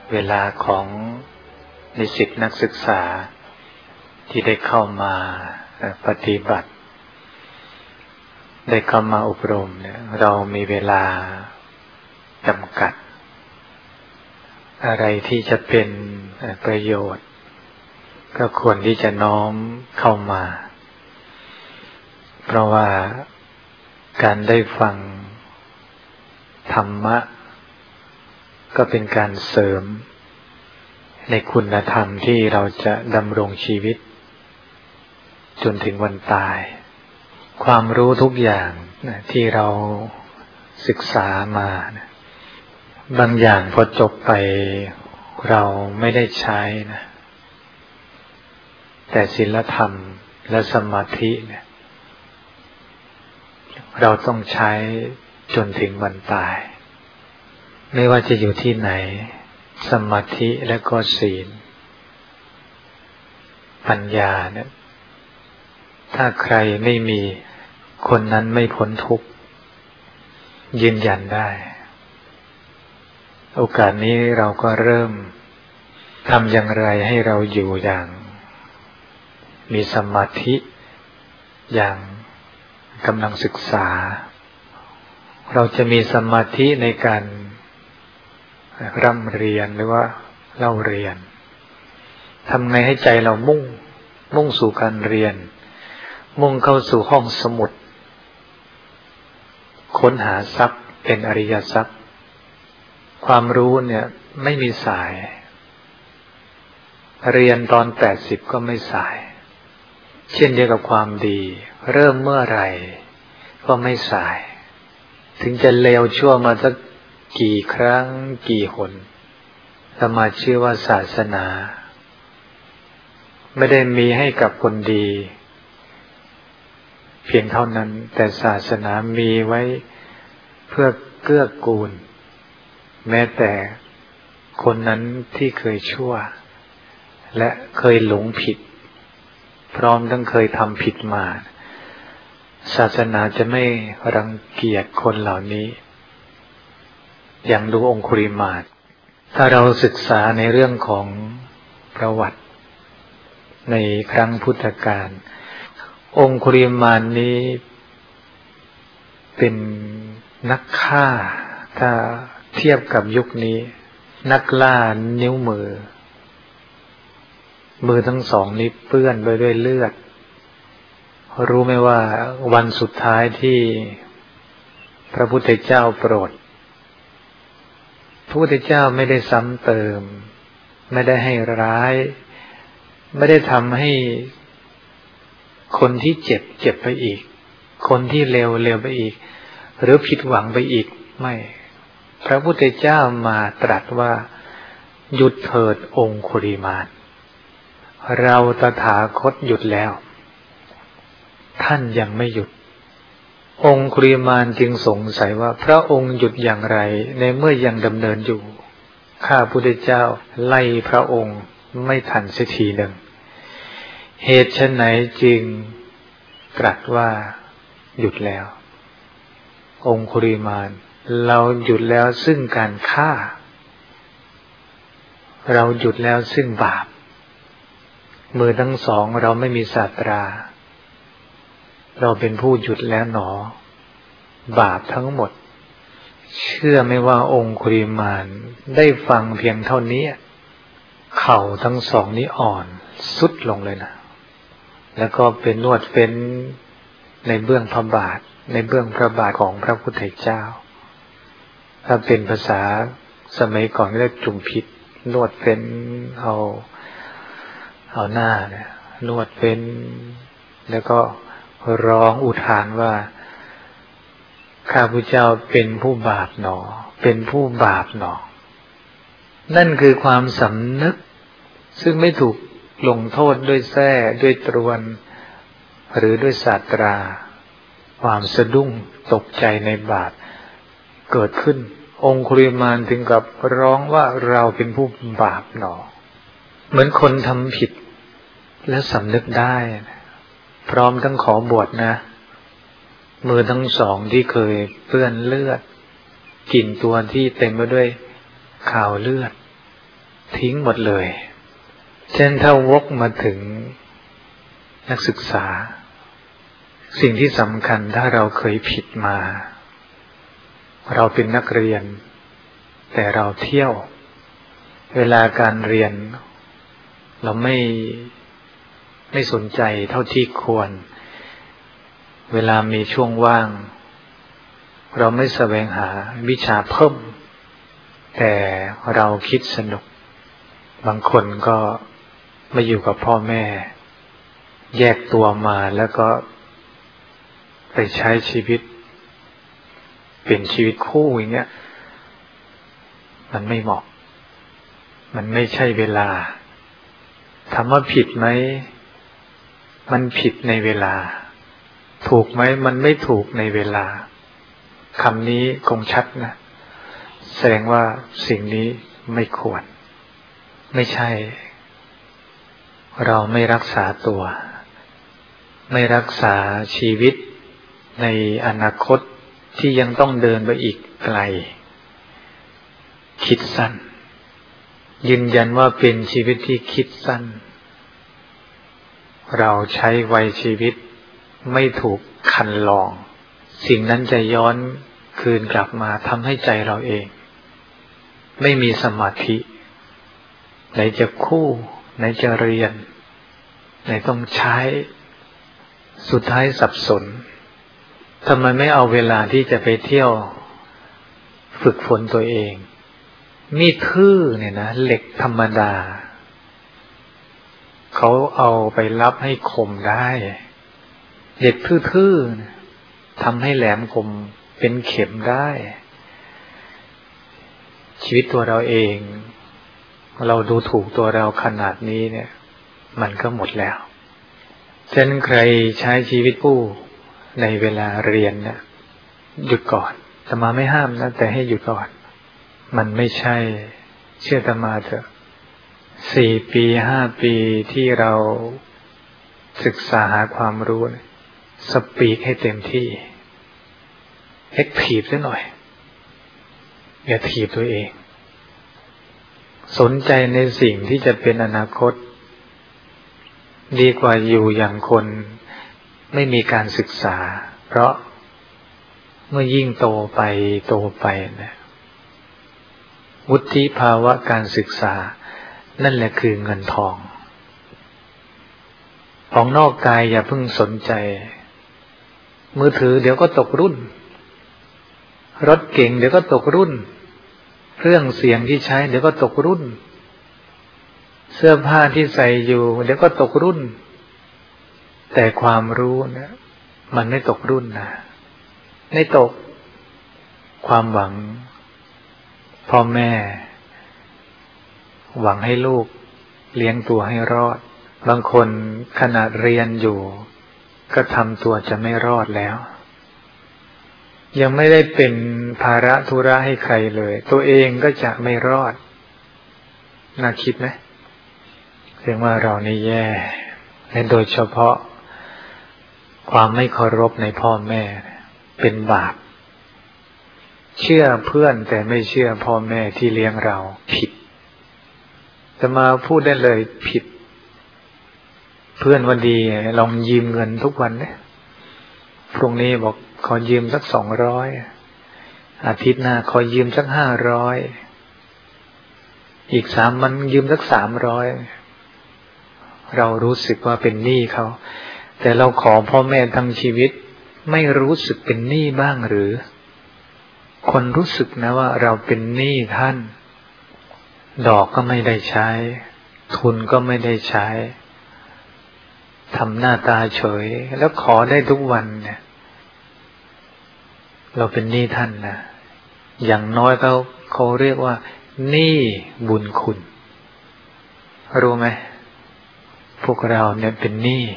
เวลาของนิสิตนักศึกษาที่ได้เข้ามาปฏิบัติได้เข้ามาอบรมเนี่ยเรามีเวลาจำกัดอะไรที่จะเป็นประโยชน์ก็ควรที่จะน้อมเข้ามาเพราะว่าการได้ฟังธรรมะก็เป็นการเสริมในคุณธรรมที่เราจะดำรงชีวิตจนถึงวันตายความรู้ทุกอย่างที่เราศึกษามาบางอย่างพอจบไปเราไม่ได้ใช้นะแต่ศีลธรรมและสมาธิเนี่ยเราต้องใช้จนถึงวันตายไม่ว่าจะอยู่ที่ไหนสมาธิและก็ศีลปัญญาเนี่ยถ้าใครไม่มีคนนั้นไม่พ้นทุกข์ยืนยันได้โอกาสนี้เราก็เริ่มทำอย่างไรให้เราอยู่อย่างมีสมาธิอย่างกำลังศึกษาเราจะมีสมาธิในการร่ำเรียนหรือว่าเล่าเรียนทำไงให้ใจเรามุ่งสู่การเรียนมุ่งเข้าสู่ห้องสมุดค้นหาทรัพย์เป็นอริยทรัพย์ความรู้เนี่ยไม่มีสายเรียนตอน80ก็ไม่สายเช่นเดียวกับความดีเริ่มเมื่อไหร่ก็ไม่สายถึงจะเลวชั่วมาสักกี่ครั้งกี่หนอาตมาเชื่อว่าศาสนาไม่ได้มีให้กับคนดีเพียงเท่านั้นแต่ศาสนามีไว้เพื่อเกื้อกูลแม้แต่คนนั้นที่เคยชั่วและเคยหลงผิดพร้อมทั้งเคยทำผิดมาศาสนาจะไม่รังเกียจคนเหล่านี้อย่างดูองคุลิมาลถ้าเราศึกษาในเรื่องของประวัติในครั้งพุทธกาลองคุลิมาลนี้เป็นนักฆ่าถ้าเทียบกับยุคนี้นักล่านิ้วมือทั้งสองนี้เปื้อนไปด้วยเลือดรู้ไหมว่าวันสุดท้ายที่พระพุทธเจ้าโปรดพระพุทธเจ้าไม่ได้ซ้ำเติมไม่ได้ให้ร้ายไม่ได้ทำให้คนที่เจ็บไปอีกคนที่เลวไปอีกหรือผิดหวังไปอีกไม่พระพุทธเจ้ามาตรัสว่าหยุดเถิดองคุลิมาลเราตถาคตหยุดแล้วท่านยังไม่หยุดองคุลิมาลจึงสงสัยว่าพระองค์หยุดอย่างไรในเมื่อยังดำเนินอยู่ข้าพุทธเจ้าไล่พระองค์ไม่ทันเสียทีหนึ่งเหตุไฉนจึงตรัสว่าหยุดแล้วองคุลิมาลเราหยุดแล้วซึ่งการฆ่าเราหยุดแล้วซึ่งบาปมือทั้งสองเราไม่มีศาสตราเราเป็นผู้หยุดแล้วหนอบาปทั้งหมดเชื่อไหมว่าองคุลิมานได้ฟังเพียงเท่านี้เข่าทั้งสองนี้อ่อนสุดลงเลยนะแล้วก็เป็นนวดเฟ้นในเบื้องพระบาทในเบื้องพระบาทของพระพุทธเจ้าถ้าเป็นภาษาสมัยก่อนเรียกจุมพิษนวดเฟ้นเอาหน้าเนี่ยนวดเฟ้นแล้วก็ร้องอุทานว่าข้าพเจ้าเป็นผู้บาปหนอเป็นผู้บาปหนอนั่นคือความสำนึกซึ่งไม่ถูกลงโทษด้วยแส้ด้วยตรวนหรือด้วยศาสตราความสะดุ้งตกใจในบาปเกิดขึ้นองคุลิมานถึงกับร้องว่าเราเป็นผู้บาปหนอเหมือนคนทำผิดและสำนึกได้พร้อมทั้งขอบวชนะมือทั้งสองที่เคยเปื้อนเลือดกลิ่นตัวที่เต็มไปด้วยข่าวเลือดทิ้งหมดเลยเช่นถ้าวกมาถึงนักศึกษาสิ่งที่สำคัญถ้าเราเคยผิดมาเราเป็นนักเรียนแต่เราเที่ยวเวลาการเรียนเราไม่สนใจเท่าที่ควรเวลามีช่วงว่างเราไม่แสวงหาวิชาเพิ่มแต่เราคิดสนุกบางคนก็มาอยู่กับพ่อแม่แยกตัวมาแล้วก็ไปใช้ชีวิตเป็นชีวิตคู่อย่างเงี้ยมันไม่เหมาะมันไม่ใช่เวลาถามว่าผิดไหมมันผิดในเวลาถูกไหมมันไม่ถูกในเวลาคำนี้คงชัดนะแสดงว่าสิ่งนี้ไม่ควรไม่ใช่เราไม่รักษาตัวไม่รักษาชีวิตในอนาคตที่ยังต้องเดินไปอีกไกลคิดสั้นยืนยันว่าเป็นชีวิตที่คิดสั้นเราใช้วัยชีวิตไม่ถูกคันลองสิ่งนั้นจะย้อนคืนกลับมาทำให้ใจเราเองไม่มีสมาธิไหนจะคู่ไหนจะเรียนไหนต้องใช้สุดท้ายสับสนทำไมไม่เอาเวลาที่จะไปเที่ยวฝึกฝนตัวเองมีดทื่อเนี่ยนะเหล็กธรรมดาเขาเอาไปรับให้คมได้เหล็กทื่อๆทำให้แหลมคมเป็นเข็มได้ชีวิตตัวเราเองเราดูถูกตัวเราขนาดนี้เนี่ยมันก็หมดแล้วฉะนั้นใครใช้ชีวิตคู่ในเวลาเรียนเนี่ยหยุดก่อนอาตมาไม่ห้ามนะแต่ให้หยุดก่อนมันไม่ใช่เชื่ออาตมาเถอะ4 ปี 5 ปีที่เราศึกษาหาความรู้สปีกให้เต็มที่แอคทีฟซะหน่อยอย่าถีบตัวเองสนใจในสิ่งที่จะเป็นอนาคตดีกว่าอยู่อย่างคนไม่มีการศึกษาเพราะเมื่อยิ่งโตไปนะวุฒิภาวะการศึกษานั่นแหละคือเงินทองของนอกกายอย่าเพิ่งสนใจมือถือเดี๋ยวก็ตกรุ่นรถเก๋งเดี๋ยวก็ตกรุ่นเครื่องเสียงที่ใช้เดี๋ยวก็ตกรุ่นเสื้อผ้าที่ใส่อยู่เดี๋ยวก็ตกรุ่นแต่ความรู้เนี่ยมันไม่ตกรุ่นนะไม่ตกความหวังพ่อแม่หวังให้ลูกเลี้ยงตัวให้รอดบางคนขนาดเรียนอยู่ก็ทำตัวจะไม่รอดแล้วยังไม่ได้เป็นภาระธุระให้ใครเลยตัวเองก็จะไม่รอดน่าคิดไหมเรียกว่าเรานี่แย่และโดยเฉพาะความไม่เคารพในพ่อแม่เป็นบาปเชื่อเพื่อนแต่ไม่เชื่อพ่อแม่ที่เลี้ยงเราผิดจะมาพูดได้เลยผิดเพื่อนวันดีลองยืมเงินทุกวันเนี่ยพรุ่งนี้บอกขอยืมสัก200อาทิตย์หน้าขอยืมสัก500อีก3 วันยืมสัก300เรารู้สึกว่าเป็นหนี้เขาแต่เราขอพ่อแม่ทั้งชีวิตไม่รู้สึกเป็นหนี้บ้างหรือคนรู้สึกนะว่าเราเป็นหนี้ท่านดอกก็ไม่ได้ใช้ทุนก็ไม่ได้ใช้ทำหน้าตาเฉยแล้วขอได้ทุกวันเนี่ยเราเป็นหนี้ท่านนะอย่างน้อยเขาเรียกว่าหนี้บุญคุณรู้ไหมพวกเราเนี่ยเป็นหนี้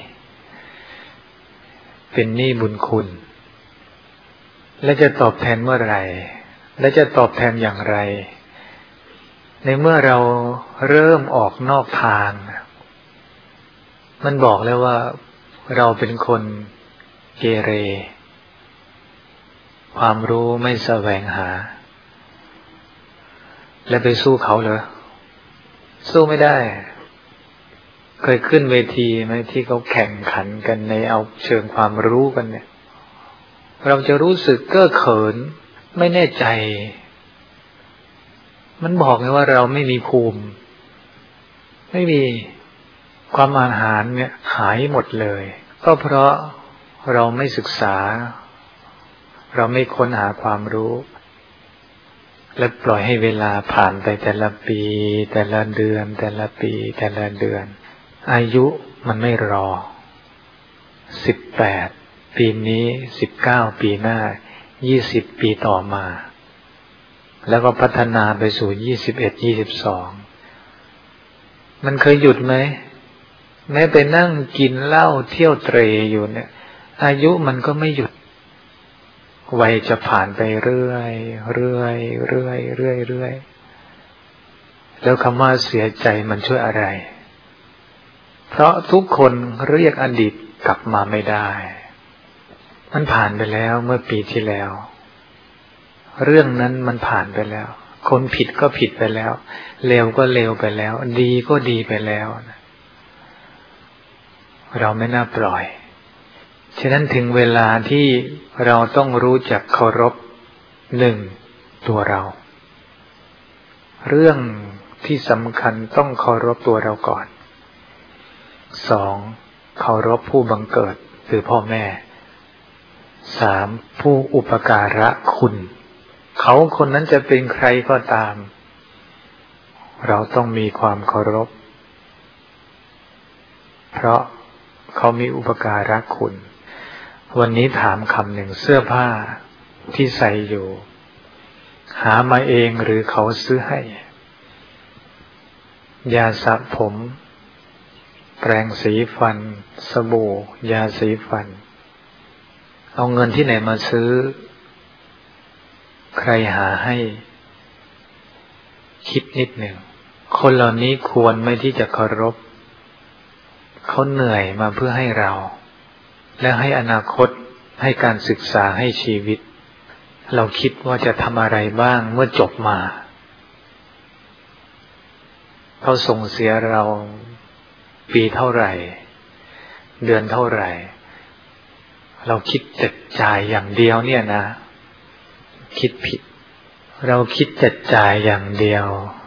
บุญคุณและจะตอบแทนเมื่อไหร่และจะตอบแทนอย่างไรในเมื่อเราเริ่มออกนอกทางมันบอกแล้วว่าเราเป็นคนเกเรความรู้ไม่แสวงหาและไปสู้เขาเหรอสู้ไม่ได้เคยขึ้นเวทีไหมที่เขาแข่งขันกันในเอาเชิงความรู้กันเนี่ยเราจะรู้สึกเก้อเขินไม่แน่ใจมันบอกไงว่าเราไม่มีภูมิไม่มีความอาหารเนี่ยหายหมดเลยก็เพราะเราไม่ศึกษาเราไม่ค้นหาความรู้และปล่อยให้เวลาผ่านไปแต่ละปีแต่ละเดือนแต่ละปีแต่ละเดือนอายุมันไม่รอ18ปีนี้19ปีหน้า20ปีต่อมาแล้วก็พัฒนาไปสู่21 22มันเคยหยุดไหมแม้ไปนั่งกินเหล้าเที่ยวเตรอยู่เนี่ยอายุมันก็ไม่หยุดวัยจะผ่านไปเรื่อยเรื่อยเรื่อยเรื่อยเรื่อยแล้วคำว่าเสียใจมันช่วยอะไรเพราะทุกคนเรียกอดีตกลับมาไม่ได้มันผ่านไปแล้วเมื่อปีที่แล้วเรื่องนั้นมันผ่านไปแล้วคนผิดก็ผิดไปแล้วเลวก็เลวไปแล้วดีก็ดีไปแล้วเราไม่น่าปล่อยฉะนั้นถึงเวลาที่เราต้องรู้จักเคารพตัวเราเรื่องที่สำคัญต้องเคารพตัวเราก่อน2เคารพผู้บังเกิดคือพ่อแม่3ผู้อุปการะคุณเขาคนนั้นจะเป็นใครก็ตามเราต้องมีความเคารพเพราะเขามีอุปการะคุณวันนี้ถามคำหนึ่งเสื้อผ้าที่ใส่อยู่หามาเองหรือเขาซื้อให้ยาสระผมแปรงสีฟันสบู่ยาสีฟันเอาเงินที่ไหนมาซื้อใครหาให้คิดนิดหนึ่งคนเหล่านี้ควรไหมที่จะเคารพเขาเหนื่อยมาเพื่อให้เราและให้อนาคตให้การศึกษาให้ชีวิตเราคิดว่าจะทำอะไรบ้างเมื่อจบมาเขาส่งเสียเราปีเท่าไหร่เดือนเท่าไหร่เราคิดจัดจ่ายอย่างเดียวเนี่ยนะคิดผิดเราคิดจัดจ่ายอย่างเดียว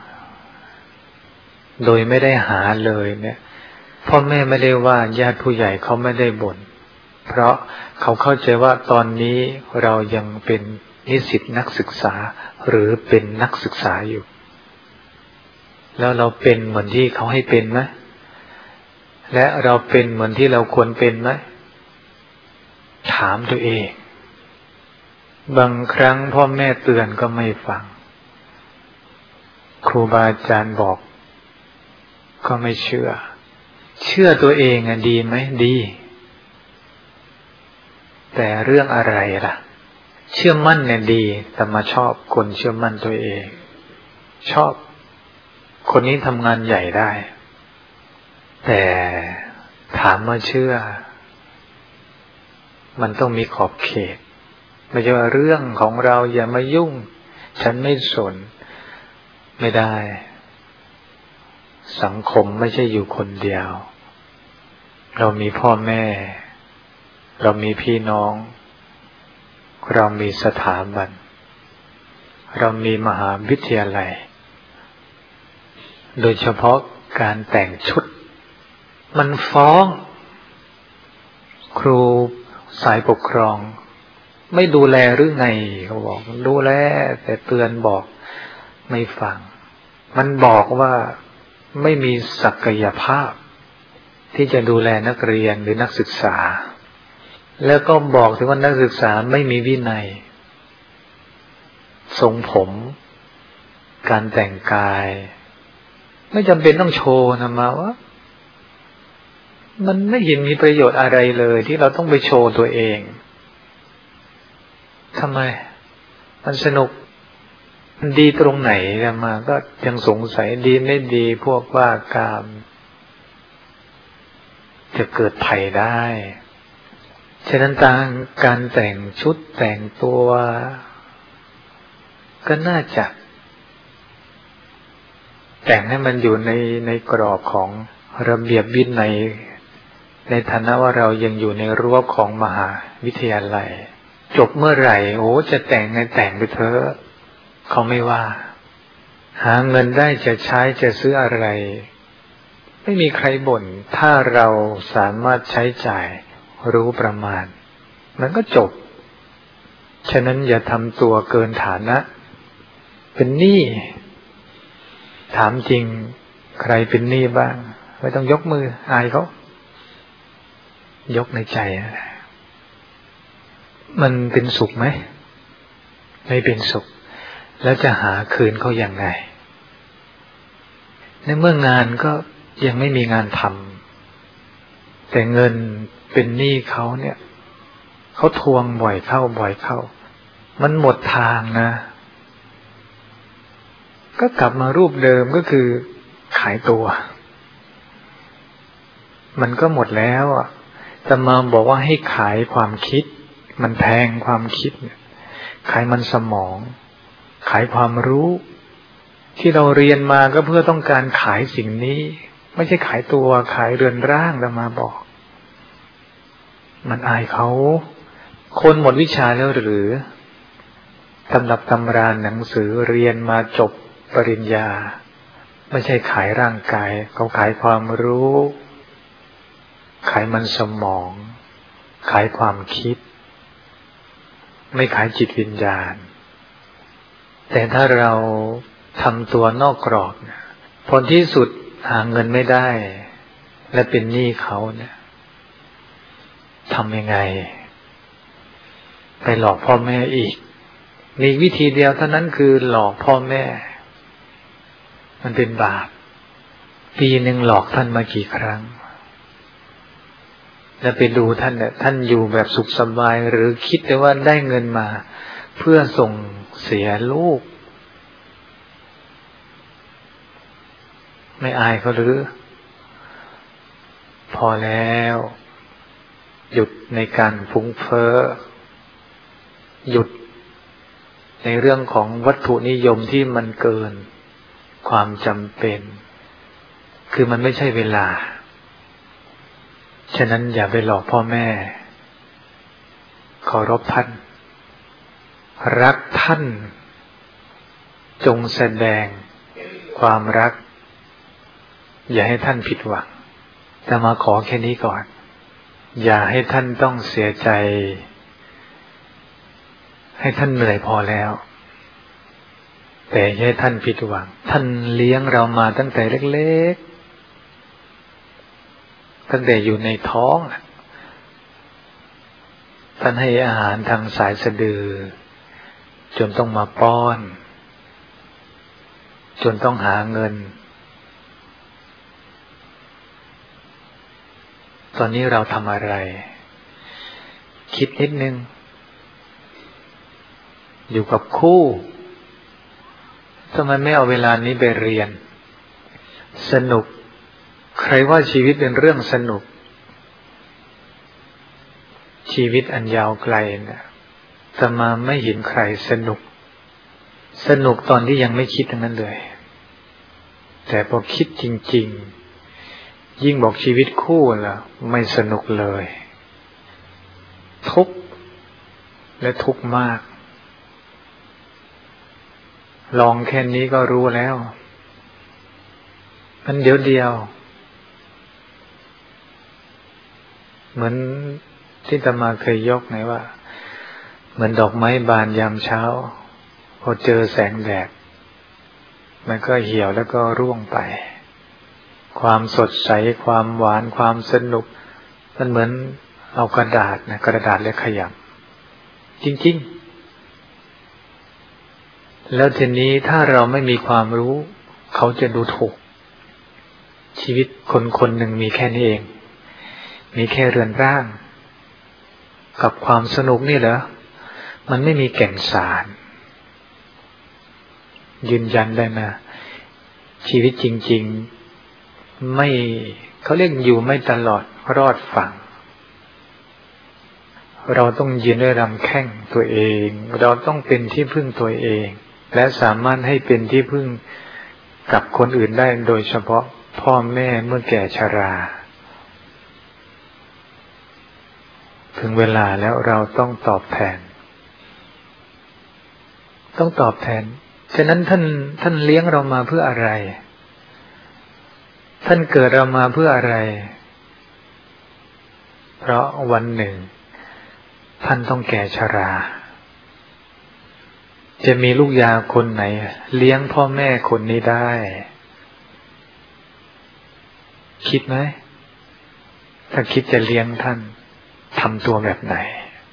โดยไม่ได้หาเลยเนี่ยพ่อแม่ไม่ได้ว่าญาติผู้ใหญ่เขาไม่ได้บ่นเพราะเขาเข้าใจว่าตอนนี้เรายังเป็นนิสิตนักศึกษาหรือเป็นนักศึกษาอยู่แล้วเราเป็นเหมือนที่เขาให้เป็นไหมและเราเป็นเหมือนที่เราควรเป็นไหมถามตัวเองบางครั้งพ่อแม่เตือนก็ไม่ฟังครูบาอาจารย์บอกก็ไม่เชื่อตัวเองดีไหมดีแต่เรื่องอะไรล่ะเชื่อมั่นเนี่ยดีแต่มาชอบคนเชื่อมั่นตัวเองชอบคนนี้ทำงานใหญ่ได้แต่ถามว่าเชื่อมันต้องมีขอบเขตไม่ใช่ว่าเรื่องของเราอย่ามายุ่งฉันไม่สนไม่ได้สังคมไม่ใช่อยู่คนเดียวเรามีพ่อแม่เรามีพี่น้องเรามีสถาบันเรามีมหาวิทยาลัยโดยเฉพาะการแต่งชุดมันฟ้องครูสายปกครองไม่ดูแลหรือไงเขาบอกดูแลแต่เตือนบอกไม่ฟังมันบอกว่าไม่มีศักยภาพที่จะดูแลนักเรียนหรือนักศึกษาแล้วก็บอกถึงว่านักศึกษาไม่มีวินัยทรงผมการแต่งกายไม่จำเป็นต้องโชว์นะมาว่ามันไม่เห็นมีประโยชน์อะไรเลยที่เราต้องไปโชว์ตัวเองทำไมมันสนุกมันดีตรงไหนนะมาก็ยังสงสัยดีไม่ดีพวกว่ากามจะเกิดภัยได้ฉะนั้นการแต่งชุดแต่งตัวก็น่าจะแต่งให้มันอยู่ในกรอบของระเบียบวินัยในฐานะว่าเรายังอยู่ในรั้วของมหาวิทยาลัยจบเมื่อไหร่จะแต่งไงแต่งไปเถอะเขาไม่ว่าหาเงินได้จะใช้จะซื้ออะไรไม่มีใครบ่นถ้าเราสามารถใช้จ่ายรู้ประมาณมันก็จบฉะนั้นอย่าทำตัวเกินฐานะเป็นหนี้ถามจริงใครเป็นหนี้บ้างไม่ต้องยกมืออายเขายกในใจมันเป็นสุขไหมไม่เป็นสุขแล้วจะหาคืนเขาอย่างไรในเมื่องานก็ยังไม่มีงานทำแต่เงินเป็นหนี้เขาเนี่ยเขาทวงบ่อยเข้ามันหมดทางนะก็กลับมารูปเดิมก็คือขายตัวมันก็หมดแล้วแต่มาบอกว่าให้ขายความคิดมันแพงความคิดขายมันสมองขายความรู้ที่เราเรียนมาก็เพื่อต้องการขายสิ่งนี้ไม่ใช่ขายตัวขายเรือนร่างแต่มาบอกมันอายเขาคนหมดวิชาแล้วหรือตำรับตำราหนังสือเรียนมาจบปริญญาไม่ใช่ขายร่างกายเขาขายความรู้ขายมันสมองขายความคิดไม่ขายจิตวิญญาณแต่ถ้าเราทำตัวนอกกรอบผลที่สุดหาเงินไม่ได้และเป็นหนี้เขาเนี่ยทำยังไงไปหลอกพ่อแม่อีกมีวิธีเดียวเท่านั้นคือหลอกพ่อแม่มันเป็นบาปปีหนึ่งหลอกท่านมากี่ครั้งแล้วไปดูท่านเนี่ยท่านอยู่แบบสุขสบายหรือคิดแต่ว่าได้เงินมาเพื่อส่งเสียลูกไม่อายเขาหรือพอแล้วหยุดในการฟุ้งเฟ้อหยุดในเรื่องของวัตถุนิยมที่มันเกินความจำเป็นคือมันไม่ใช่เวลาฉะนั้นอย่าไปหลอกพ่อแม่เคารพท่านรักท่านจงแสดงความรักอย่าให้ท่านผิดหวังแต่มาขอแค่นี้ก่อนอย่าให้ท่านต้องเสียใจให้ท่านเหนื่อยพอแล้วแต่อย่าให้ท่านผิดหวังท่านเลี้ยงเรามาตั้งแต่เล็กๆตั้งแต่อยู่ในท้องท่านให้อาหารทางสายสะดือจนต้องมาป้อนจนต้องหาเงินตอนนี้เราทำอะไรคิดนิดนึงอยู่กับคู่ทำไมไม่เอาเวลานี้ไปเรียนสนุกใครว่าชีวิตเป็นเรื่องสนุกชีวิตอันยาวไกลนะแต่มาไม่เห็นใครสนุกตอนที่ยังไม่คิดทั้งนั้นเลยแต่พอคิดจริงๆยิ่งบอกชีวิตคู่ล่ะไม่สนุกเลยทุกข์และทุกข์มากลองแค่นี้ก็รู้แล้วมันเดียวเหมือนที่อาตมาเคยยกไงว่าเหมือนดอกไม้บานยามเช้าพอเจอแสงแดดมันก็เหี่ยวแล้วก็ร่วงไปความสดใสความหวานความสนุกมันเหมือนเอากระดาษแล้วขยำจริงๆแล้วทีนี้ถ้าเราไม่มีความรู้เขาจะดูถูกชีวิตคนหนึ่งมีแค่นี้เองมีแค่เรือนร่างกับความสนุกนี่เหรอมันไม่มีแก่นสารยืนยันได้นะชีวิตจริงๆไม่เขาเรียกอยู่ไม่ตลอดรอดฝั่งเราต้องยืนด้วยลำแข้งตัวเองเราต้องเป็นที่พึ่งตัวเองและสามารถให้เป็นที่พึ่งกับคนอื่นได้โดยเฉพาะพ่อแม่เมื่อแก่ชราถึงเวลาแล้วเราต้องตอบแทนฉะนั้นท่านเลี้ยงเรามาเพื่ออะไรท่านเกิดเรามาเพื่ออะไรเพราะวันหนึ่งท่านต้องแก่ชราจะมีลูกยาคนไหนเลี้ยงพ่อแม่คนนี้ได้คิดไหมถ้าคิดจะเลี้ยงท่านทำตัวแบบไหน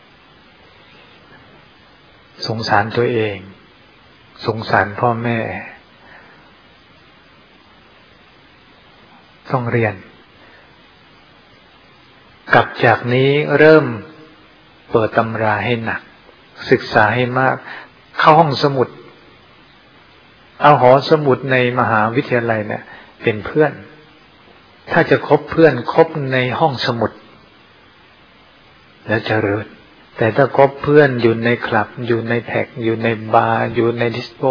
สงสารตัวเองสงสารพ่อแม่ต้องเรียนกลับจากนี้เริ่มเปิดตำราให้หนักศึกษาให้มากเข้าห้องสมุดเอาหอสมุดในมหาวิทยาลัยเนี่ยเป็นเพื่อนถ้าจะคบเพื่อนคบในห้องสมุดแล้วเจริญแต่ถ้าคบเพื่อนอยู่ในคลับอยู่ในแท็กอยู่ในบาร์อยู่ในดิสโก้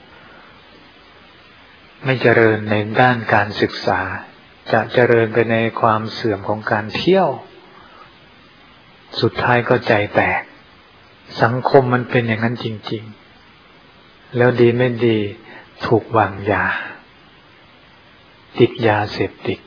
ไม่เจริญในด้านการศึกษาจะเจริญไปในความเสื่อมของการเที่ยวสุดท้ายก็ใจแตกสังคมมันเป็นอย่างนั้นจริงๆแล้วดีไม่ดีถูกวางยาติดยาเสพติด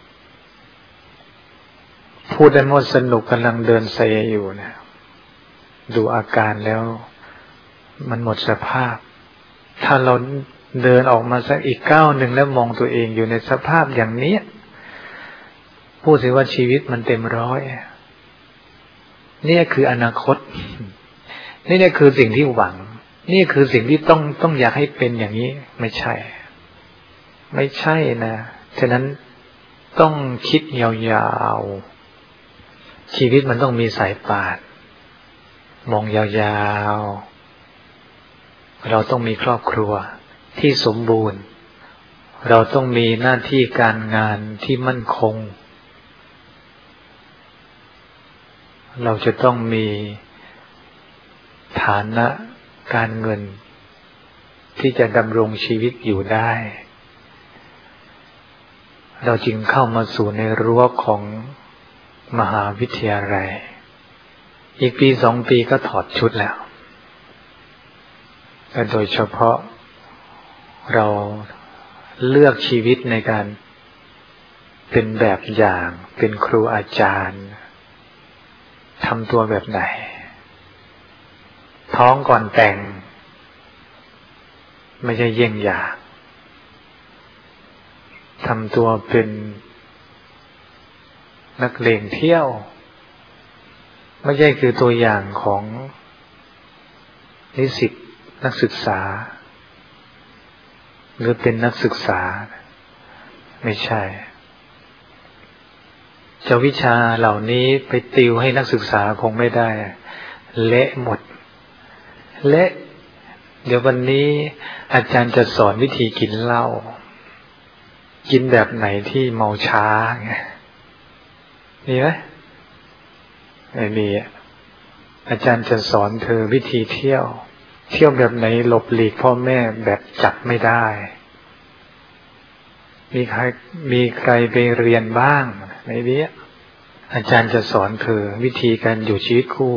พูดได้หมดสนุกกำลังเดินเซอยู่นะดูอาการแล้วมันหมดสภาพถ้าเราเดินออกมาสักอีกก้าวหนึ่งแล้วมองตัวเองอยู่ในสภาพอย่างนี้พูดสิว่าชีวิตมันเต็มร้อยนี่คืออนาคตนี่คือสิ่งที่หวังนี่คือสิ่งที่ต้องอยากให้เป็นอย่างนี้ไม่ใช่นะฉะนั้นต้องคิดยาวๆชีวิตมันต้องมีสายป่านมองยาวๆเราต้องมีครอบครัวที่สมบูรณ์เราต้องมีหน้าที่การงานที่มั่นคงเราจะต้องมีฐานะการเงินที่จะดำรงชีวิตอยู่ได้เราจึงเข้ามาสู่ในรั้วของมหาวิทยาลัยอีกปี2 ปีก็ถอดชุดแล้วแต่โดยเฉพาะเราเลือกชีวิตในการเป็นแบบอย่างเป็นครูอาจารย์ทำตัวแบบไหนท้องก่อนแต่งไม่ใช่เยี่ยงอย่างทำตัวเป็นนักเลงเที่ยวไม่ใช่คือตัวอย่างของนิสิตนักศึกษาหรือเป็นนักศึกษาไม่ใช่จะวิชาเหล่านี้ไปติวให้นักศึกษาคงไม่ได้เละหมดเละเดี๋ยววันนี้อาจารย์จะสอนวิธีกินเหล้ากินแบบไหนที่เมาช้าไงมีไหมไม่มีอาจารย์จะสอนเธอวิธีเที่ยวแบบไหนหลบหลีกพ่อแม่แบบจับไม่ได้มีใครไปเรียนบ้างในนี้อาจารย์จะสอนเธอวิธีการอยู่ชีวิตคู่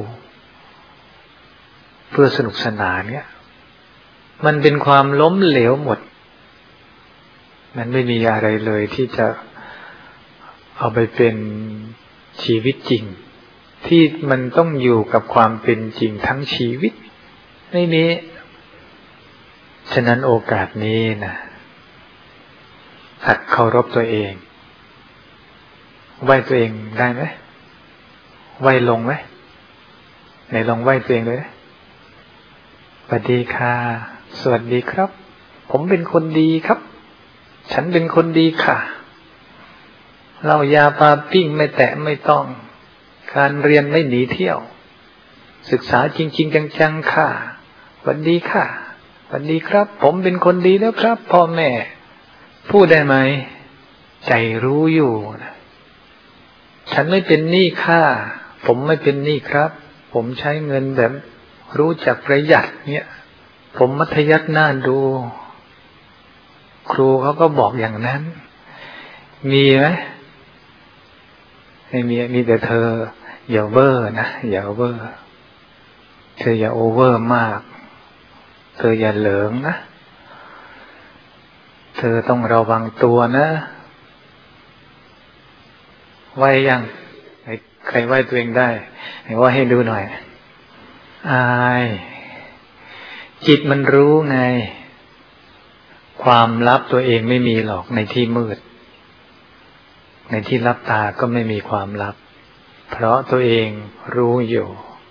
เพื่อสนุกสนานเนี่ยมันเป็นความล้มเหลวหมดมันไม่มีอะไรเลยที่จะเอาไปเป็นชีวิตจริงที่มันต้องอยู่กับความเป็นจริงทั้งชีวิตไม่มีฉะนั้นโอกาสนี้นะหัดเคารพตัวเองไหว้ตัวเองได้ไหมไหว้ลงไหมไหนลองไหว้ตัวเองเลยสวัสดีค่ะสวัสดีครับผมเป็นคนดีครับฉันเป็นคนดีค่ะเหล้ายาปาปิ้งไม่แตะไม่ต้องการเรียนไม่หนีเที่ยวศึกษาจริงๆจังๆค่ะสวัสดีค่ะสวัสดีครับผมเป็นคนดีแล้วครับพ่อแม่พูดได้ไหมใจรู้อยู่นะฉันไม่เป็นหนี้ค่ะผมไม่เป็นหนี้ครับผมใช้เงินแบบรู้จักประหยัดเนี่ยผมมัธยัสถ์หน้าดูครูเขาก็บอกอย่างนั้นมีไหมไม่มีแต่เธออย่าเวอร์นะอย่าเวอร์เธออย่าโอเวอร์มากเธออย่าเหลิงนะเธอต้องระวังตัวนะไหวยังใครไหวตัวเองได้ไหวให้ดูหน่อยอายจิตมันรู้ไงความลับตัวเองไม่มีหรอกในที่มืดในที่ลับตาก็ไม่มีความลับเพราะตัวเองรู้อยู่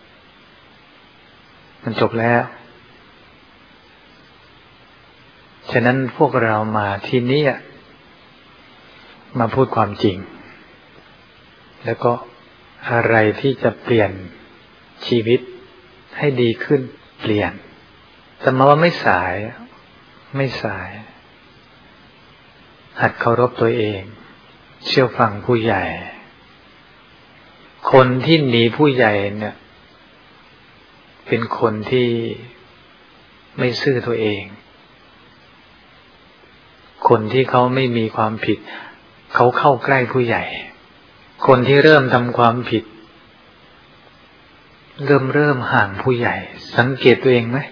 มันจบแล้วฉะนั้นพวกเรามาที่นี่มาพูดความจริงแล้วก็อะไรที่จะเปลี่ยนชีวิตให้ดีขึ้นเปลี่ยนแต่มาว่าไม่สายหัดเคารพตัวเองเชื่อฟังผู้ใหญ่คนที่หนีผู้ใหญ่เนี่ยเป็นคนที่ไม่ซื่อตัวเองคนที่เขาไม่มีความผิดเขาเข้าใกล้ผู้ใหญ่คนที่เริ่มทำความผิดเริ่มห่างผู้ใหญ่สังเกตตัวเองไหม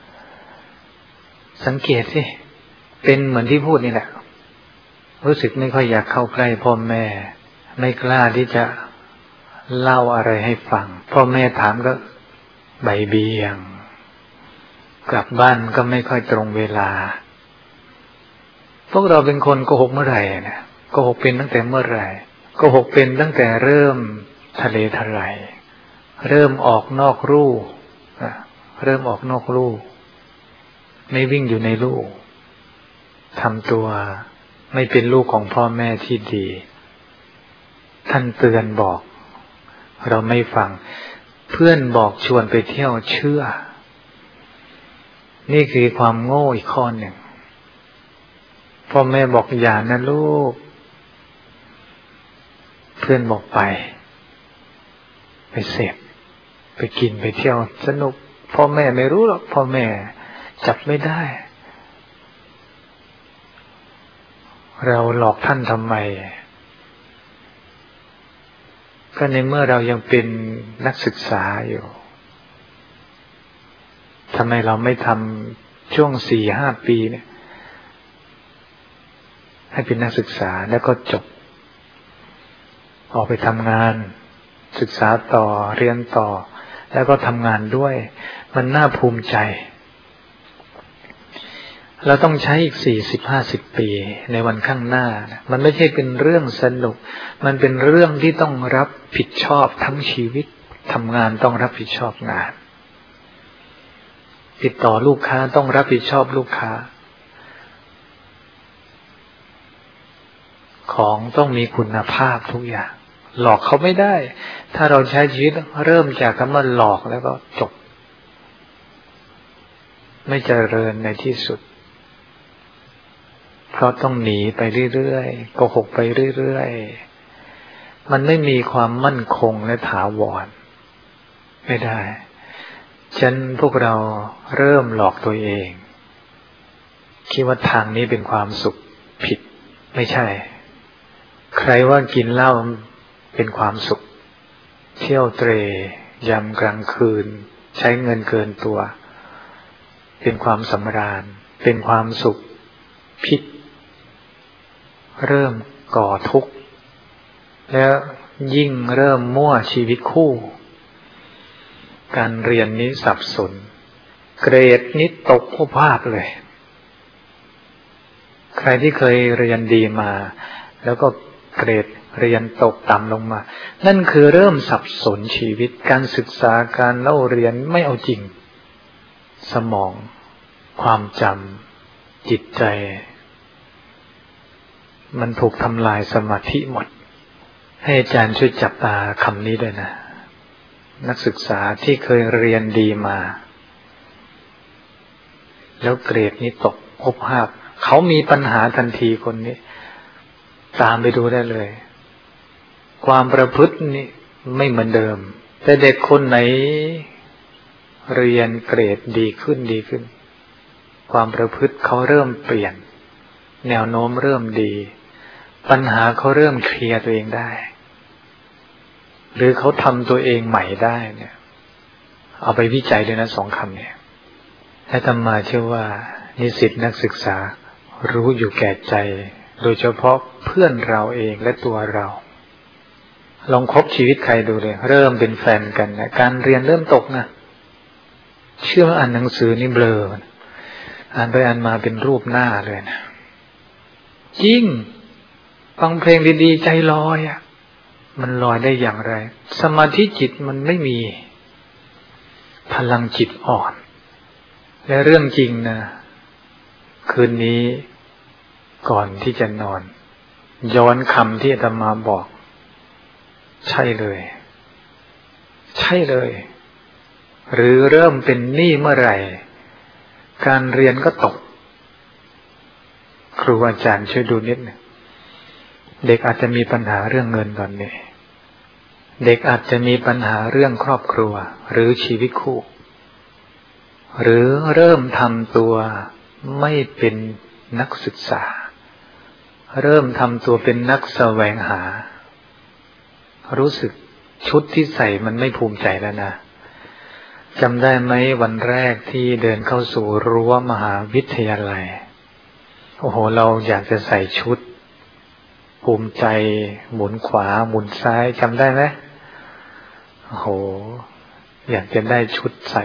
สังเกตสิเป็นเหมือนที่พูดนี่แหละรู้สึกไม่ค่อยอยากเข้าใกล้พ่อแม่ไม่กล้าที่จะเล่าอะไรให้ฟังพ่อแม่ถามก็บ่ายเบี่ยงกลับบ้านก็ไม่ค่อยตรงเวลาพวกเราเป็นคนโกหกเมื่อไหร่เนี่ยโกหกเป็นตั้งแต่เมื่อไหร่โกหกเป็นตั้งแต่เริ่มทะเลทลายเริ่มออกนอกลู่ไม่วิ่งอยู่ในลู่ทำตัวไม่เป็นลูกของพ่อแม่ที่ดีท่านเตือนบอกเราไม่ฟังเพื่อนบอกชวนไปเที่ยวเชื่อนี่คือความโง่อีกข้อหนึ่งพ่อแม่บอกอย่านะลูกเพื่อนบอกไปเสพไปกินไปเที่ยวสนุกพ่อแม่ไม่รู้หรอกพ่อแม่จับไม่ได้เราหลอกท่านทำไมก็ในเมื่อเรายังเป็นนักศึกษาอยู่ทำไมเราไม่ทำช่วง 4-5 ปีเนี่ยให้เป็นนักศึกษาแล้วก็จบออกไปทำงานศึกษาต่อเรียนต่อแล้วก็ทำงานด้วยมันน่าภูมิใจเราต้องใช้อีก 40-50 ปีในวันข้างหน้ามันไม่ใช่เป็นเรื่องสนุกมันเป็นเรื่องที่ต้องรับผิดชอบทั้งชีวิตทำงานต้องรับผิดชอบงานติดต่อลูกค้าต้องรับผิดชอบลูกค้าของต้องมีคุณภาพทุกอย่างหลอกเขาไม่ได้ถ้าเราใช้ชีวิตเริ่มจากคำว่าหลอกแล้วก็จบไม่เจริญในที่สุดเพราะต้องหนีไปเรื่อยๆโกหกไปเรื่อยๆมันไม่มีความมั่นคงและถาวรไม่ได้ฉะนั้นพวกเราเริ่มหลอกตัวเองคิดว่าทางนี้เป็นความสุขผิดไม่ใช่ใครว่ากินเหล้าเป็นความสุขเที่ยวเตร่ยามกลางคืนใช้เงินเกินตัวเป็นความสำราญเป็นความสุขผิดเริ่มก่อทุกข์แล้วยิ่งเริ่มมั่วชีวิตคู่การเรียนนี้สับสนเกรดนี้ตกภาพเลยใครที่เคยเรียนดีมาแล้วก็เกรดเรียนตกต่ำลงมานั่นคือเริ่มสับสนชีวิตการศึกษาการเล่าเรียนไม่เอาจริงสมองความจำจิตใจมันถูกทำลายสมาธิหมดให้อาจารย์ช่วยจับตาคำนี้ด้วยนะนักศึกษาที่เคยเรียนดีมาแล้วเกรดนี้ตกภาพเขามีปัญหาทันทีคนนี้ตามไปดูได้เลยความประพฤตินี่ไม่เหมือนเดิมแต่เด็กคนไหนเรียนเกรดดีขึ้นความประพฤติเขาเริ่มเปลี่ยนแนวโน้มเริ่มดีปัญหาเขาเริ่มเคลียร์ตัวเองได้หรือเขาทำตัวเองใหม่ได้เนี่ยเอาไปวิจัยเลยนะ2 คำเนี่ยอาตมาเชื่อว่านิสิตนักศึกษารู้อยู่แก่ใจโดยเฉพาะเพื่อนเราเองและตัวเราลองคบชีวิตใครดูเลยเริ่มเป็นแฟนกันนะการเรียนเริ่มตกนะเชื่ออ่านหนังสือนี่เบลออ่านไปอ่านมาเป็นรูปหน้าเลยนะจริงฟังเพลงดีๆใจลอยอ่ะมันลอยได้อย่างไรสมาธิจิตมันไม่มีพลังจิตอ่อนและเรื่องจริงนะคืนนี้ก่อนที่จะนอนย้อนคำที่อาตมาบอกใช่เลยใช่เลยหรือเริ่มเป็นหนี้เมื่อไหร่การเรียนก็ตกครูอาจารย์ช่วยดูนิดนึงเด็กอาจจะมีปัญหาเรื่องเงินตอนนี้เด็กอาจจะมีปัญหาเรื่องครอบครัวหรือชีวิตคู่หรือเริ่มทำตัวไม่เป็นนักศึกษาเริ่มทำตัวเป็นนักแสวงหารู้สึกชุดที่ใส่มันไม่ภูมิใจแล้วนะจำได้ไหมวันแรกที่เดินเข้าสู่รั้วมหาวิทยาลัยโอ้โหเราอยากจะใส่ชุดภูมิใจหมุนขวาหมุนซ้ายจำได้ไหมโอ้โหอยากจะได้ชุดใส่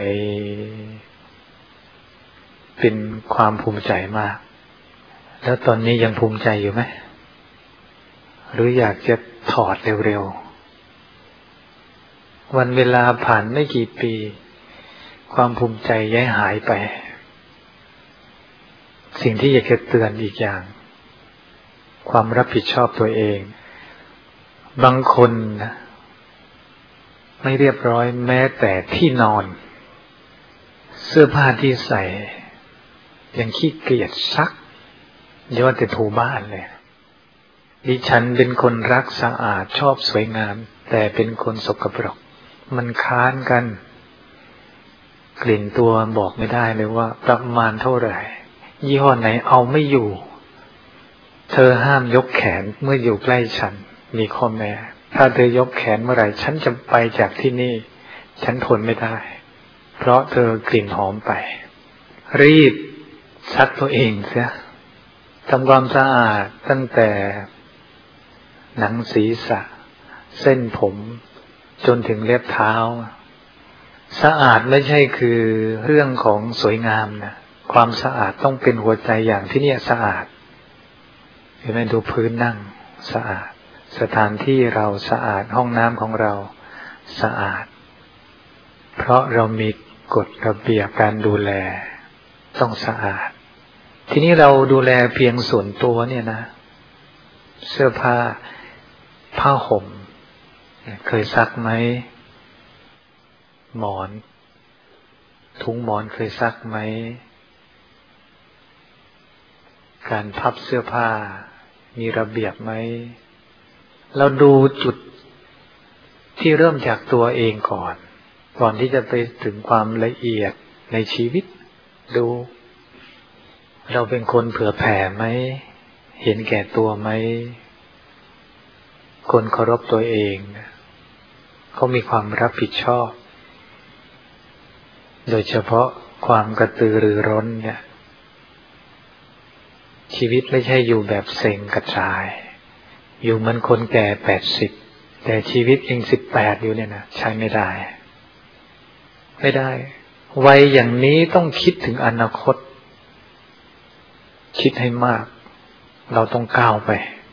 เป็นความภูมิใจมากแล้วตอนนี้ยังภูมิใจอยู่ไหมหรืออยากจะถอดเร็วๆวันเวลาผ่านไม่กี่ปีความภูมิใจย้ายหายไปสิ่งที่อยากจะเตือนอีกอย่างความรับผิดชอบตัวเองบางคนนะไม่เรียบร้อยแม้แต่ที่นอนเสื้อผ้าที่ใส่ยังขี้เกียจซักอย่าว่าแต่ถูบ้านเลยดิฉันเป็นคนรักสะอาดชอบสวยงามแต่เป็นคนสกปรกมันค้านกันกลิ่นตัวบอกไม่ได้เลยว่าประมาณเท่าไหร่ยี่ห้อไหนเอาไม่อยู่เธอห้ามยกแขนเมื่ออยู่ใกล้ฉันมีข้อแม้ถ้าเธอยกแขนเมื่อไหร่ฉันจะไปจากที่นี่ฉันทนไม่ได้เพราะเธอกลิ่นหอมไปรีบซักตัวเองเสียทำความสะอาดตั้งแต่หนังศีรษะเส้นผมจนถึงเล็บเท้าสะอาดไม่ใช่คือเรื่องของสวยงามนะความสะอาดต้องเป็นหัวใจอย่างที่เนี่ยสะอาดเห็นไหมดูพื้นนั่งสะอาดสถานที่เราสะอาดห้องน้ำของเราสะอาดเพราะเรามีกฎระเบียบการดูแลต้องสะอาดทีนี้เราดูแลเพียงส่วนตัวเนี่ยนะเสื้อผ้าผ้าห่มเคยซักไหมหมอนถุงหมอนเคยซักไหมการพับเสื้อผ้ามีระเบียบไหมเราดูจุดที่เริ่มจากตัวเองก่อนที่จะไปถึงความละเอียดในชีวิตดูเราเป็นคนเผื่อแผ่ไหมเห็นแก่ตัวไหมคนเคารพตัวเองเขามีความรับผิดชอบโดยเฉพาะความกระตือรือร้นเนี่ยชีวิตไม่ใช่อยู่แบบเซ็งกระจายอยู่เหมือนคนแก่80แต่ชีวิตยัง18อยู่เนี่ยนะใช้ไม่ได้วัยอย่างนี้ต้องคิดถึงอนาคตคิดให้มากเราต้องก้าวไป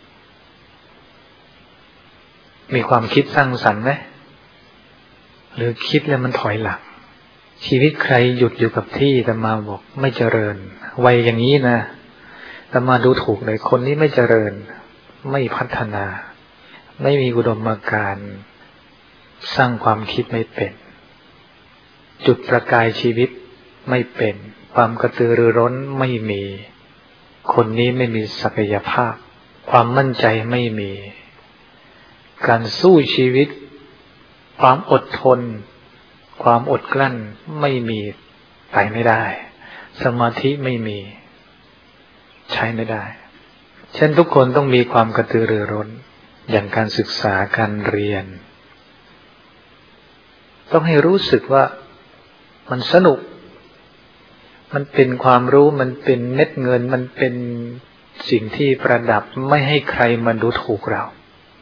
มีความคิดสร้างสรรค์ไหมหรือคิดแล้วมันถอยหลังชีวิตใครหยุดอยู่กับที่แต่มาบอกไม่เจริญวัยอย่างนี้นะแต่มาดูถูกเลยคนนี้ไม่เจริญไม่พัฒนาไม่มีอุดมการณ์สร้างความคิดไม่เป็นจุดประกายชีวิตไม่เป็นความกระตือรือร้นไม่มีคนนี้ไม่มีศักยภาพความมั่นใจไม่มีการสู้ชีวิตความอดทนความอดกลั้นไม่มีไปไม่ได้สมาธิไม่มีใช้ไม่ได้ฉะนั้นทุกคนต้องมีความกระตือรือร้นอย่างการศึกษาการเรียนต้องให้รู้สึกว่ามันสนุกมันเป็นความรู้มันเป็นเม็ดเงินมันเป็นสิ่งที่ประดับไม่ให้ใครมาดูถูกเรา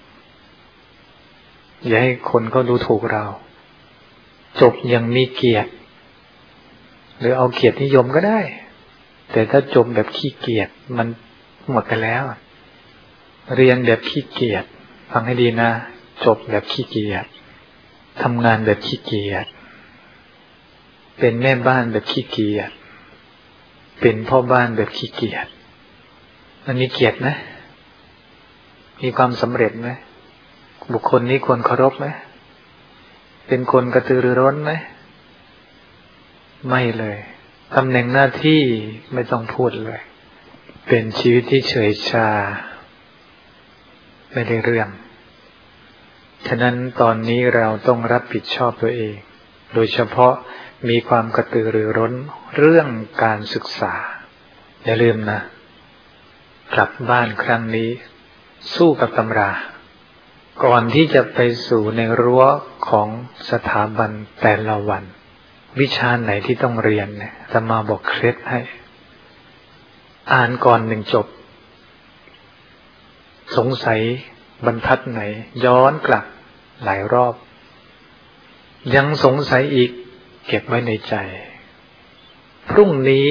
อย่าให้คนเขาดูถูกเราจบอย่างมีเกียรติหรือเอาเกียรตินิยมก็ได้แต่ถ้าจบแบบขี้เกียจมันหมดไปแล้วเรียนแบบขี้เกียจฟังให้ดีนะจบแบบขี้เกียจทำงานแบบขี้เกียจเป็นแม่บ้านแบบขี้เกียจเป็นพ่อบ้านแบบขี้เกียจมันมีเกียรติไหมมีความสำเร็จไหมบุคคลนี้ควรเคารพไหมเป็นคนกระตือรือร้นไหมไม่เลยตำแหน่งหน้าที่ไม่ต้องพูดเลยเป็นชีวิตที่เฉยชาไม่ได้เรื่องฉะนั้นตอนนี้เราต้องรับผิดชอบตัวเองโดยเฉพาะมีความกระตือรือร้นเรื่องการศึกษาอย่าลืมนะกลับบ้านครั้งนี้สู้กับตำราก่อนที่จะไปสู่ในรั้วของสถาบันแต่ละวันวิชาไหนที่ต้องเรียนเนี่ยอาตมาบอกเคล็ดให้อ่านก่อนหนึ่งจบสงสัยบรรทัดไหนย้อนกลับหลายรอบยังสงสัยอีกเก็บไว้ในใจพรุ่งนี้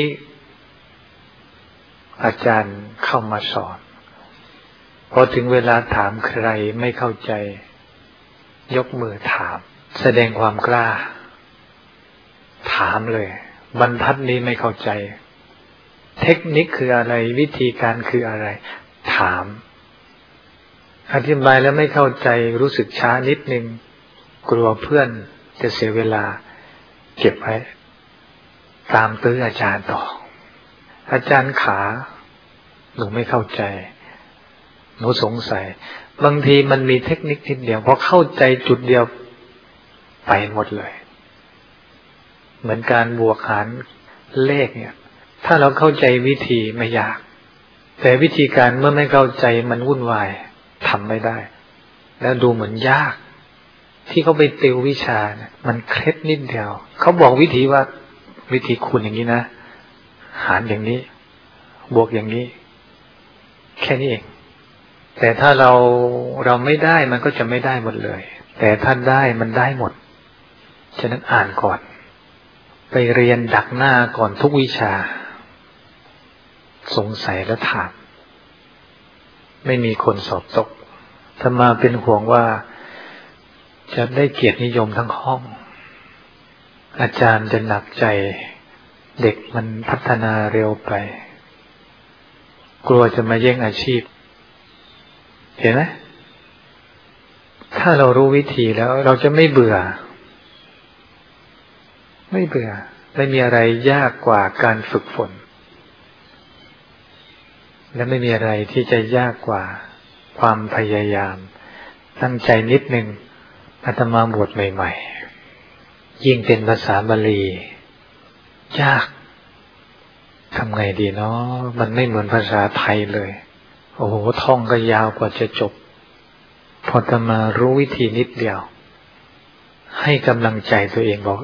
อาจารย์เข้ามาสอนพอถึงเวลาถามใครไม่เข้าใจยกมือถามแสดงความกล้าถามเลยบรรทัดนี้ไม่เข้าใจเทคนิคคืออะไรวิธีการคืออะไรถามอธิบายแล้วไม่เข้าใจรู้สึกช้านิดนึงกลัวเพื่อนจะเสียเวลาเก็บไว้ตามตื้ออาจารย์ต่ออาจารย์ขาหนูไม่เข้าใจหนูสงสัยบางทีมันมีเทคนิคนิดเดียวพอเข้าใจจุดเดียวไปหมดเลยเหมือนการบวกหารเลขเนี่ยถ้าเราเข้าใจวิธีไม่ยากแต่วิธีการเมื่อไม่เข้าใจมันวุ่นวายทำไม่ได้แล้วดูเหมือนยากที่เขาไปติววิชาเนี่ยมันเคล็ดนิดเดียวเขาบอกวิธีว่าวิธีคูณอย่างนี้นะหารอย่างนี้บวกอย่างนี้แค่นี้เองแต่ถ้าเราไม่ได้มันก็จะไม่ได้หมดเลยแต่ถ้าได้มันได้หมดฉะนั้นอ่านก่อนไปเรียนดักหน้าก่อนทุกวิชาสงสัยแล้วถามไม่มีคนสอบตกถ้ามาเป็นห่วงว่าจะได้เกียรตินิยมทั้งห้องอาจารย์จะหนักใจเด็กมันพัฒนาเร็วไปกลัวจะมาแย่งอาชีพเห็นไหมถ้าเรารู้วิธีแล้วเราจะไม่เบื่อไม่มีอะไรยากกว่าการฝึกฝนและไม่มีอะไรที่จะยากกว่าความพยายามตั้งใจนิดนึงอาตมาบวชใหม่ๆยิ่งเป็นภาษาบาลียากทำไงดีเนาะมันไม่เหมือนภาษาไทยเลยโอ้โหท่องก็ยาวกว่าจะจบพออาตมารู้วิธีนิดเดียวให้กำลังใจตัวเองบอก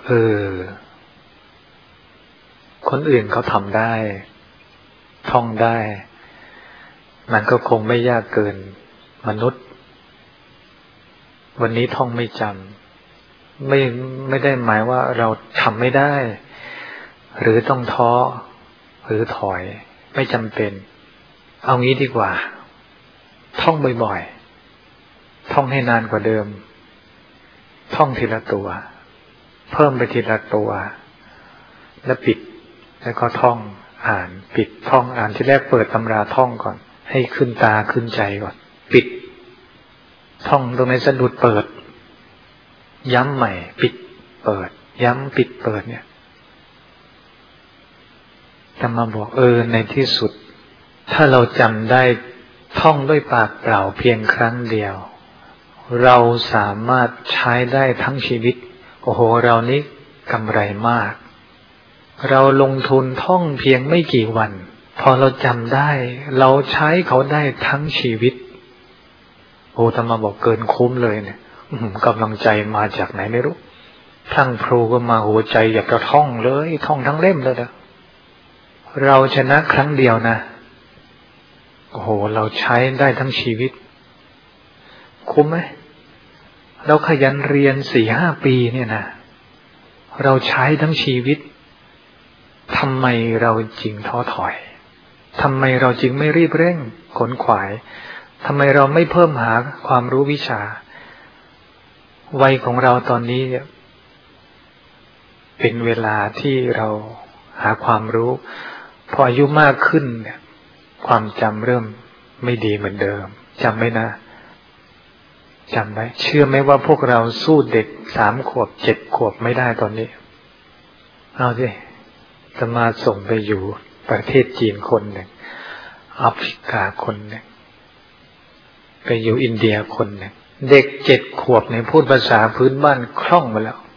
คนอื่นเขาทำได้ท่องได้มันก็คงไม่ยากเกินมนุษย์วันนี้ท่องไม่จำไม่ได้หมายว่าเราทำไม่ได้หรือต้องท้อหรือถอยไม่จำเป็นเอางี้ดีกว่าท่องบ่อยๆท่องให้นานกว่าเดิมท่องทีละตัวเพิ่มไปทีละตัวแล้วปิดแล้วก็ท่องอ่านปิดท่องอ่านที่แรกเปิดตำราท่องก่อนให้ขึ้นตาขึ้นใจก่อนปิดท่องตรงไหนสะดุดเปิดย้ำใหม่ปิดเปิดย้ำปิดเปิดเนี่ยจะมาบอกในที่สุดถ้าเราจำได้ท่องด้วยปากเปล่าเพียงครั้งเดียวเราสามารถใช้ได้ทั้งชีวิตโอ้โหเรานี้กำไรมากเราลงทุนท่องเพียงไม่กี่วันพอเราจำได้เราใช้เขาได้ทั้งชีวิตโอ้ธรรมาบอกเกินคุ้มเลยเนี่ยกำลังใจมาจากไหนไม่รู้พลั่งพลูก็มาหัวใจอยากจะท่องเลยท่องทั้งเล่มเลยนะเราชนะครั้งเดียวนะโอ้โหเราใช้ได้ทั้งชีวิตคุ้มไหมเราขยันเรียน 4-5 ปีเนี่ยนะเราใช้ทั้งชีวิตทำไมเราจริงท้อถอยทำไมเราจึงไม่รีบเร่งขนขวายทำไมเราไม่เพิ่มหาความรู้วิชาวัยของเราตอนนี้เนี่ยเป็นเวลาที่เราหาความรู้พออายุมากขึ้นเนี่ยความจำเริ่มไม่ดีเหมือนเดิมจำไหมนะจำไหมเชื่อไหมว่าพวกเราสู้เด็ก3 ขวบ 7 ขวบไม่ได้ตอนนี้เอาสิจะมาส่งไปอยู่ประเทศจีนคนหนึ่งแอฟริกาคนหนึ่งไปอยู่อินเดียคนหนึ่งเด็ก7 ขวบเนี่ยพูดภาษาพื้นบ้านคล่องหมดแล้ว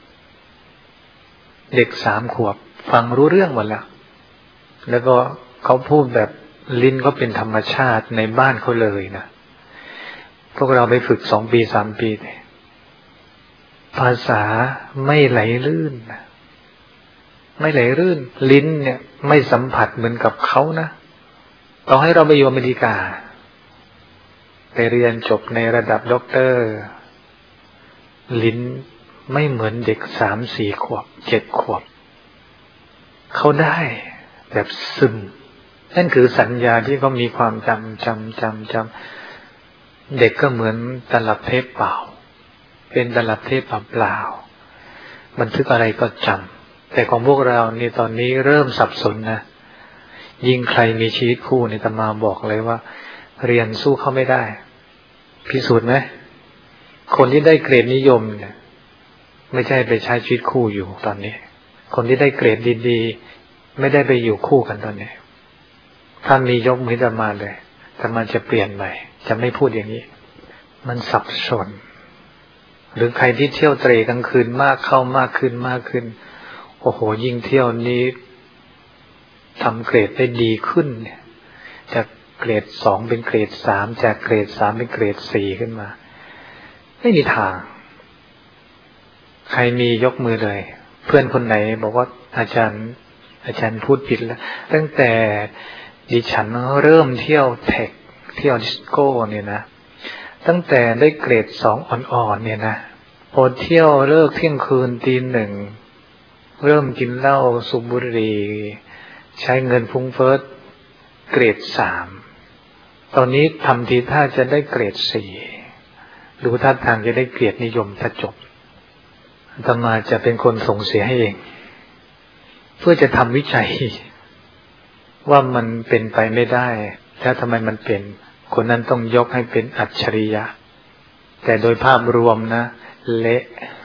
เด็ก3 ขวบฟังรู้เรื่องหมดแล้วก็เขาพูดแบบลิ้นเขาเป็นธรรมชาติในบ้านเขาเลยนะพวกเราไปฝึก2 ปี 3 ปีภาษาไม่ไหลลื่นไม่ไหลลื่นลิ้นเนี่ยไม่สัมผัสเหมือนกับเขานะต่อให้เราไปอยู่อเมริกาไปเรียนจบในระดับด็อกเตอร์ลิ้นไม่เหมือนเด็ก3-4 ขวบ 7 ขวบเขาได้แบบซึมนั่นคือสัญญาที่เขามีความจำเด็กก็เหมือนตลับเทปเปล่าเป็นตลับเทปเปล่าบันทึกอะไรก็จำแต่ของพวกเรานี่ตอนนี้เริ่มสับสนนะยิ่งใครมีชีวิตคู่นี่อาตมาบอกเลยว่าเรียนสู้เขาไม่ได้พิสูจน์ไหมคนที่ได้เกรดนิยมเนี่ยไม่ใช่ไปใช้ชีวิตคู่อยู่ตอนนี้คนที่ได้เกรดดีๆไม่ได้ไปอยู่คู่กันตอนนี้ถ้ามียกมืออาตมาเลยอาตมาจะเปลี่ยนใหม่จะไม่พูดอย่างนี้มันสับสนหรือใครที่เที่ยวเตร่กลางคืนมากเข้ามากขึ้นโอ้โหยิ่งเที่ยวนี้ทำเกรดได้ดีขึ้นเนี่ยจากเกรด2เป็นเกรด3จากเกรด3เป็นเกรด4ขึ้นมาไม่มีทางใครมียกมือเลยเพื่อนคนไหนบอกว่าอาจารย์พูดผิดแล้วตั้งแต่ดิฉันเริ่มเที่ยวเทคเที่ยวดิสโก้เนี่ยนะตั้งแต่ได้เกรด2อ่อนๆเนี่ยนะพอเที่ยวเลิกเที่ยงคืนตี 1เริ่มกินเหล้าสูบบุหรี่ใช้เงินฟุ้งเฟ้อเกรด3ตอนนี้ทำทีท่าจะได้เกรด4ดูท่าทางจะได้เกียรตินิยมถ้าจบอาตมาจะเป็นคนส่งเสียให้เองเพื่อจะทำวิจัยว่ามันเป็นไปไม่ได้แล้วทำไมมันเป็นคนนั้นต้องยกให้เป็นอัจฉริยะแต่โดยภาพรวมนะเละ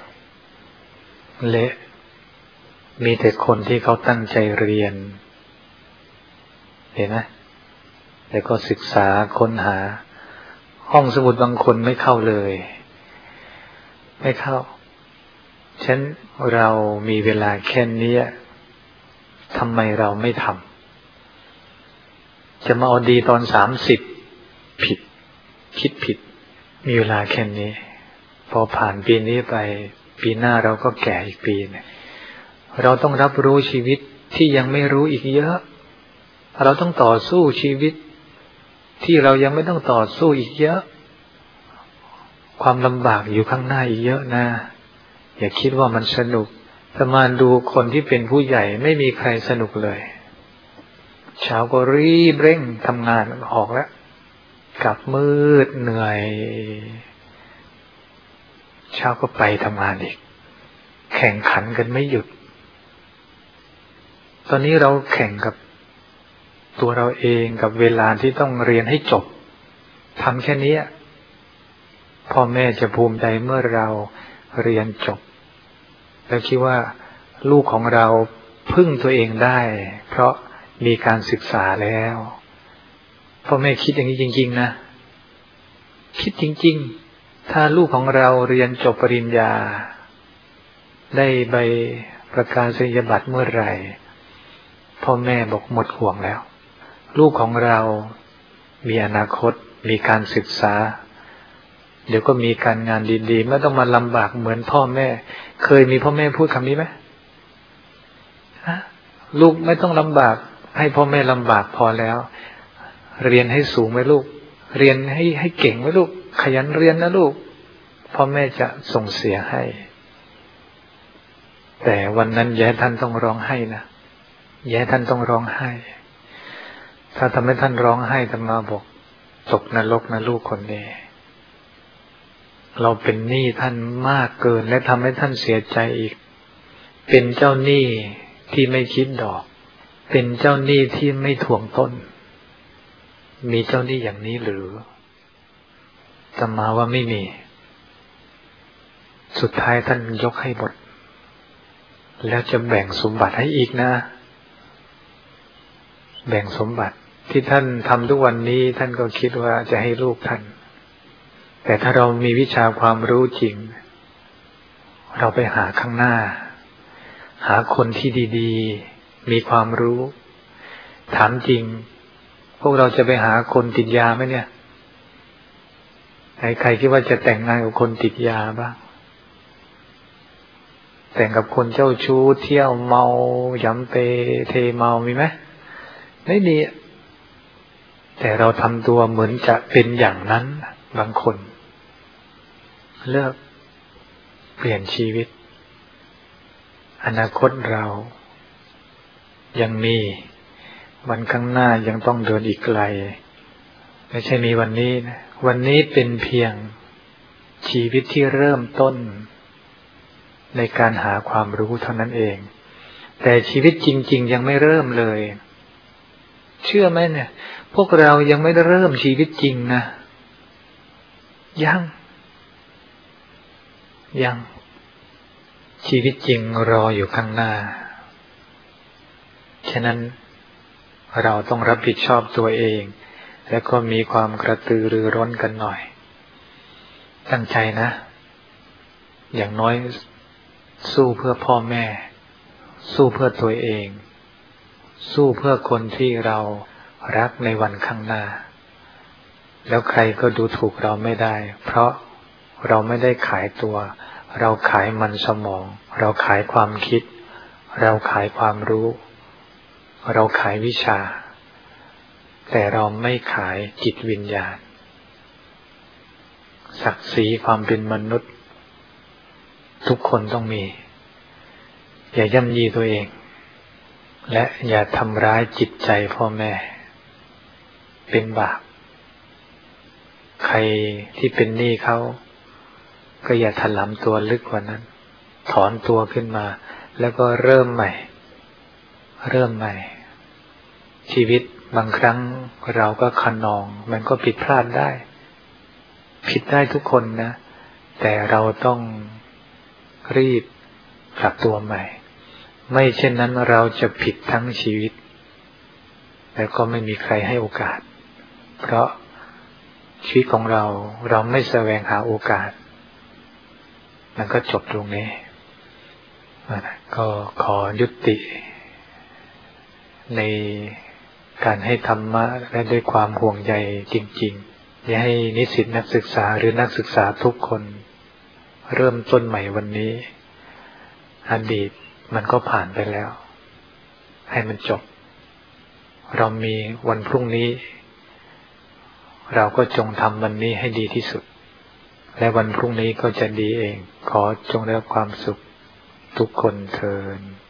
มีแต่คนที่เขาตั้งใจเรียนเห็นไหมแล้วก็ศึกษาค้นหาห้องสมุดบางคนไม่เข้าเลยไม่เข้าฉะนั้นเรามีเวลาแค่นี้ทำไมเราไม่ทำจะมาเอาดีตอน30ผิดคิดผิดมีเวลาแค่นี้พอผ่านปีนี้ไปปีหน้าเราก็แก่อีกปีนึงเราต้องรับรู้ชีวิตที่ยังไม่รู้อีกเยอะเราต้องต่อสู้ชีวิตที่เรายังไม่ต้องต่อสู้อีกเยอะความลำบากอยู่ข้างหน้าอีกเยอะนะอย่าคิดว่ามันสนุกแต่มาดูคนที่เป็นผู้ใหญ่ไม่มีใครสนุกเลยเช้าก็รีบเร่งทำงานออกแล้วกลับมืดเหนื่อยเช้าก็ไปทำงานอีกแข่งขันกันไม่หยุดตอนนี้เราแข่งกับตัวเราเองกับเวลาที่ต้องเรียนให้จบทำแค่นี้พ่อแม่จะภูมิใจเมื่อเราเรียนจบแล้วคิดว่าลูกของเราพึ่งตัวเองได้เพราะมีการศึกษาแล้วพ่อแม่คิดอย่างนี้จริงๆนะคิดจริงๆถ้าลูกของเราเรียนจบปริญญาได้ใบประกาศนียบัตรเมื่อไหร่พ่อแม่บอกหมดห่วงแล้วลูกของเรามีอนาคตมีการศึกษาเดี๋ยวก็มีการงานดีๆไม่ต้องมาลำบากเหมือนพ่อแม่เคยมีพ่อแม่พูดคำนี้ไหมลูกไม่ต้องลำบากให้พ่อแม่ลำบากพอแล้วเรียนให้สูงไหมลูกเรียนให้เก่งไหมลูกขยันเรียนนะลูกพ่อแม่จะส่งเสียให้แต่วันนั้นอย่าให้ท่านต้องร้องไห้นะอย่าให้ท่านต้องร้องไห้ถ้าทำให้ท่านร้องไห้อาตมาบอกตกนรกนะลูกคนนี้เราเป็นหนี้ท่านมากเกินและทำให้ท่านเสียใจอีกเป็นเจ้าหนี้ที่ไม่คิดดอกเป็นเจ้าหนี้ที่ไม่ทวงต้นมีเจ้าหนี้อย่างนี้หรืออาตมาว่าไม่มีสุดท้ายท่านยกให้หมดแล้วจะแบ่งสมบัติให้อีกนะแบ่งสมบัติที่ท่านทำทุกวันนี้ท่านก็คิดว่าจะให้ลูกท่านแต่ถ้าเรามีวิชาความรู้จริงเราไปหาข้างหน้าหาคนที่ดีๆมีความรู้ถามจริงพวกเราจะไปหาคนติดยาไหมเนี่ยใครคิดว่าจะแต่งงานกับคนติดยาบ้างแต่งกับคนเจ้าชู้เที่ยวเมาย้ำเปเทเมามีไหมไม่มีแต่เราทำตัวเหมือนจะเป็นอย่างนั้นบางคนเลิกเปลี่ยนชีวิตอนาคตเรายังมีวันข้างหน้ายังต้องเดินอีกไกลไม่ใช่มีวันนี้นะวันนี้เป็นเพียงชีวิตที่เริ่มต้นในการหาความรู้เท่านั้นเองแต่ชีวิตจริงๆยังไม่เริ่มเลยเชื่อไหมเนี่ยพวกเรายังไม่ได้เริ่มชีวิตจริงนะยังชีวิตจริงรออยู่ข้างหน้าฉะนั้นเราต้องรับผิดชอบตัวเองแล้วก็มีความกระตือรือร้นกันหน่อยตั้งใจนะอย่างน้อยสู้เพื่อพ่อแม่สู้เพื่อตัวเองสู้เพื่อคนที่เรารักในวันข้างหน้าแล้วใครก็ดูถูกเราไม่ได้เพราะเราไม่ได้ขายตัวเราขายมันสมองเราขายความคิดเราขายความรู้เราขายวิชาแต่เราไม่ขายจิตวิญญาณศักดิ์ศรีความเป็นมนุษย์ทุกคนต้องมีอย่าย่ำยีตัวเองและอย่าทำร้ายจิตใจพ่อแม่เป็นบาปใครที่เป็นหนี้เขาก็อย่าถลำตัวลึกกว่านั้นถอนตัวขึ้นมาแล้วก็เริ่มใหม่ชีวิตบางครั้งเราก็ขนองมันก็ผิดพลาดได้ผิดได้ทุกคนนะแต่เราต้องรีบกลับตัวใหม่ไม่เช่นนั้นเราจะผิดทั้งชีวิตแล้วก็ไม่มีใครให้โอกาสเพราะชีวิตของเราไม่แสวงหาโอกาสมันก็จบตรงนี้ก็ขอยุติในการให้ธรรมะและด้วยความห่วงใยจริงๆอย่าให้นิสิตนักศึกษาหรือนักศึกษาทุกคนเริ่มต้นใหม่วันนี้อดีตมันก็ผ่านไปแล้วให้มันจบเรามีวันพรุ่งนี้เราก็จงทำวันนี้ให้ดีที่สุดและวันพรุ่งนี้ก็จะดีเองขอจงได้รับความสุขทุกคนเทอญ